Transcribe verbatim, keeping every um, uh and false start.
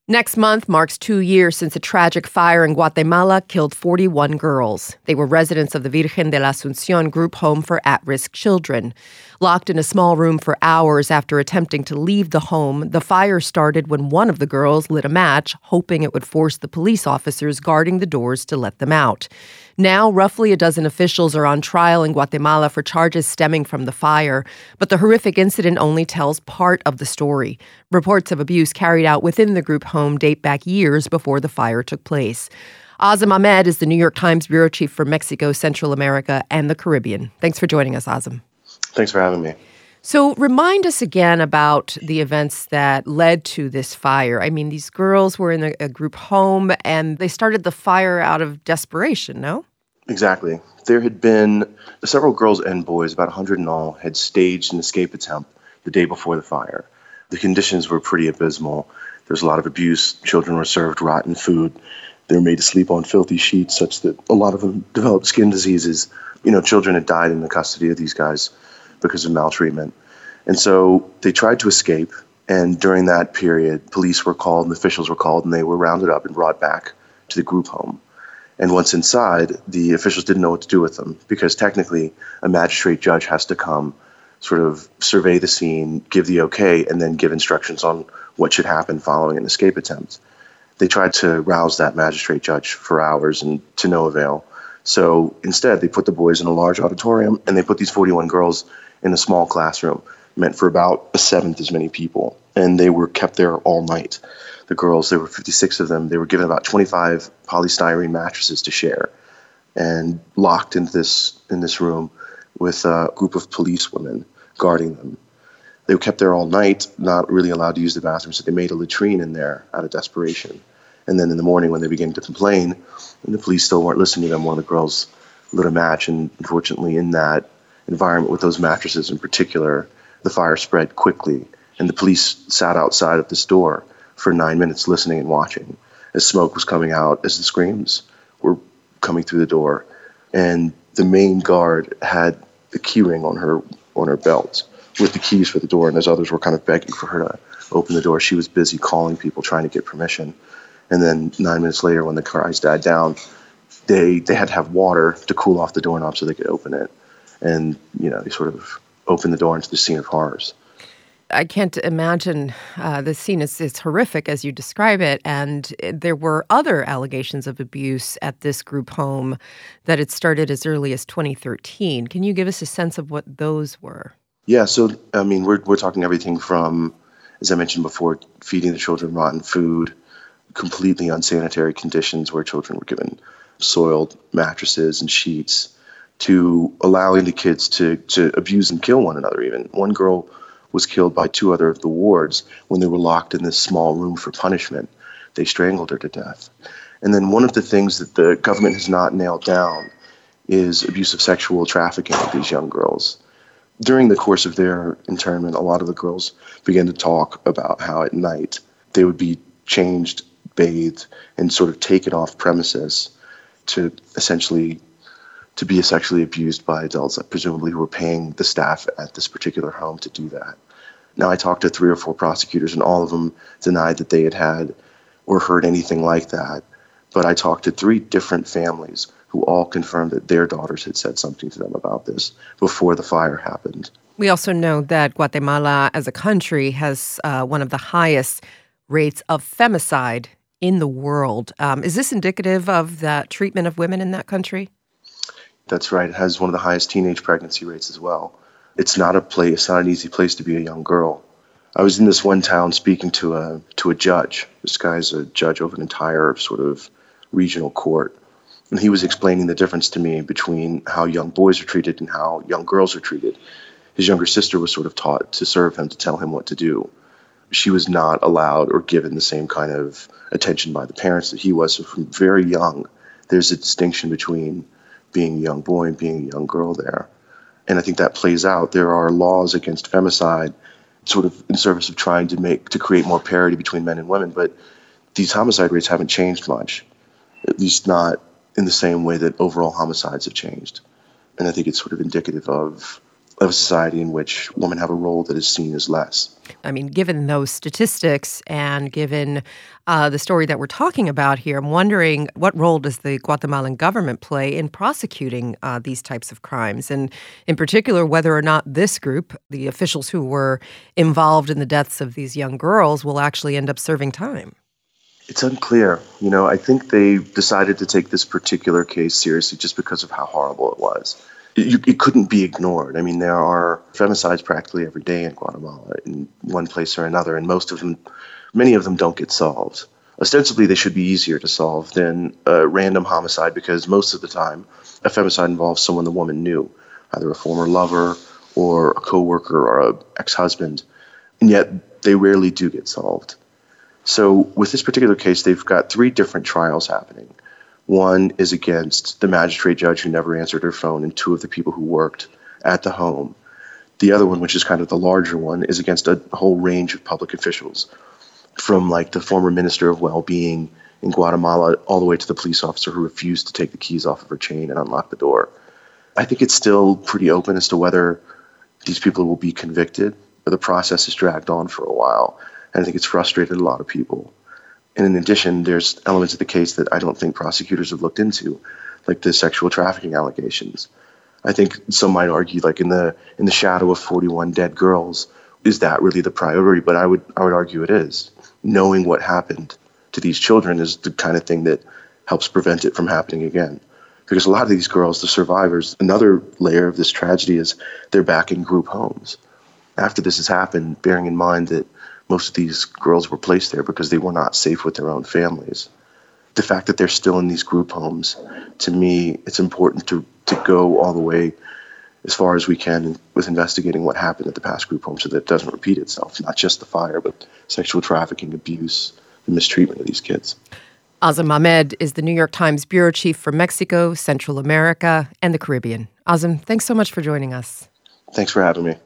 Next month marks two years since a tragic fire in Guatemala killed forty-one girls. They were residents of the Virgen de la Asunción group home for at-risk children. Locked in a small room for hours after attempting to leave the home, the fire started when one of the girls lit a match, hoping it would force the police officers guarding the doors to let them out. Now, roughly a dozen officials are on trial in Guatemala for charges stemming from the fire, but the horrific incident only tells part of the story. Reports of abuse carried out within the group home date back years before the fire took place. Azam Ahmed is the New York Times bureau chief for Mexico, Central America, and the Caribbean. Thanks for joining us, Azam. Thanks for having me. So remind us again about the events that led to this fire. I mean, these girls were in a, a group home, and they started the fire out of desperation, no? Exactly. There had been several girls and boys, about one hundred in all, had staged an escape attempt the day before the fire. The conditions were pretty abysmal. There was a lot of abuse. Children were served rotten food. They were made to sleep on filthy sheets such that a lot of them developed skin diseases. You know, children had died in the custody of these guys because of maltreatment. And so they tried to escape, and during that period, police were called and officials were called, and they were rounded up and brought back to the group home. And once inside, the officials didn't know what to do with them because technically a magistrate judge has to come, sort of survey the scene, give the okay, and then give instructions on what should happen following an escape attempt. They tried to rouse that magistrate judge for hours and to no avail. So instead, they put the boys in a large auditorium and they put these forty-one girls in a small classroom meant for about a seventh as many people. And they were kept there all night. The girls, there were fifty-six of them, they were given about twenty-five polystyrene mattresses to share and locked in this in this room with a group of police women guarding them. They were kept there all night, not really allowed to use the bathroom, so they made a latrine in there out of desperation. And then in the morning when they began to complain, and the police still weren't listening to them, one of the girls lit a match, and unfortunately in that environment with those mattresses in particular, the fire spread quickly, and the police sat outside of this door for nine minutes listening and watching as smoke was coming out, as the screams were coming through the door. And the main guard had a key ring on her on her belt with the keys for the door, and as others were kind of begging for her to open the door, she was busy calling people, trying to get permission. And then nine minutes later, when the cries died down, they they had to have water to cool off the doorknob so they could open it. And, you know, they sort of opened the door into the scene of horrors. I can't imagine uh, the scene is, is horrific as you describe it. And there were other allegations of abuse at this group home that had started as early as twenty thirteen. Can you give us a sense of what those were? Yeah, so, I mean, we're we're talking everything from, as I mentioned before, feeding the children rotten food, completely unsanitary conditions where children were given soiled mattresses and sheets, to allowing the kids to, to abuse and kill one another even. One girl was killed by two other of the wards when they were locked in this small room for punishment. They strangled her to death. And then one of the things that the government has not nailed down is abusive sexual trafficking of these young girls. During the course of their internment, a lot of the girls began to talk about how at night they would be changed, bathed, and sort of taken off premises to essentially to be sexually abused by adults, presumably who were paying the staff at this particular home to do that. Now, I talked to three or four prosecutors, and all of them denied that they had had or heard anything like that. But I talked to three different families who all confirmed that their daughters had said something to them about this before the fire happened. We also know that Guatemala as a country has uh, one of the highest rates of femicide in the world. Um, is this indicative of the treatment of women in that country? That's right. It has one of the highest teenage pregnancy rates as well. It's not a place, it's not an easy place to be a young girl. I was in this one town speaking to a to a judge. This guy's a judge of an entire sort of regional court. And he was explaining the difference to me between how young boys are treated and how young girls are treated. His younger sister was sort of taught to serve him, to tell him what to do. She was not allowed or given the same kind of attention by the parents that he was. So from very young, there's a distinction between being a young boy and being a young girl there. And I think that plays out. There are laws against femicide sort of in service of trying to make, to create more parity between men and women, but these homicide rates haven't changed much, at least not in the same way that overall homicides have changed. And I think it's sort of indicative of of a society in which women have a role that is seen as less. I mean, given those statistics and given uh, the story that we're talking about here, I'm wondering what role does the Guatemalan government play in prosecuting uh, these types of crimes? And in particular, whether or not this group, the officials who were involved in the deaths of these young girls, will actually end up serving time. It's unclear. You know, I think they decided to take this particular case seriously just because of how horrible it was. It, it couldn't be ignored. I mean, there are femicides practically every day in Guatemala in one place or another, and most of them, many of them don't get solved. Ostensibly, they should be easier to solve than a random homicide because most of the time, a femicide involves someone the woman knew, either a former lover or a coworker or an ex-husband, and yet they rarely do get solved. So with this particular case, they've got three different trials happening. One is against the magistrate judge who never answered her phone and two of the people who worked at the home. The other one, which is kind of the larger one, is against a whole range of public officials, from like the former minister of well-being in Guatemala all the way to the police officer who refused to take the keys off of her chain and unlock the door. I think it's still pretty open as to whether these people will be convicted. The process has dragged on for a while, and I think it's frustrated a lot of people. And in addition, there's elements of the case that I don't think prosecutors have looked into, like the sexual trafficking allegations. I think some might argue, like in the in the shadow of forty-one dead girls, is that really the priority? But I would I would argue it is. Knowing what happened to these children is the kind of thing that helps prevent it from happening again. Because a lot of these girls, the survivors, another layer of this tragedy is they're back in group homes. After this has happened, bearing in mind that most of these girls were placed there because they were not safe with their own families. The fact that they're still in these group homes, to me, it's important to, to go all the way as far as we can with investigating what happened at the past group home so that it doesn't repeat itself, not just the fire, but sexual trafficking, abuse, the mistreatment of these kids. Azzam Ahmed is the New York Times bureau chief for Mexico, Central America, and the Caribbean. Azzam, thanks so much for joining us. Thanks for having me.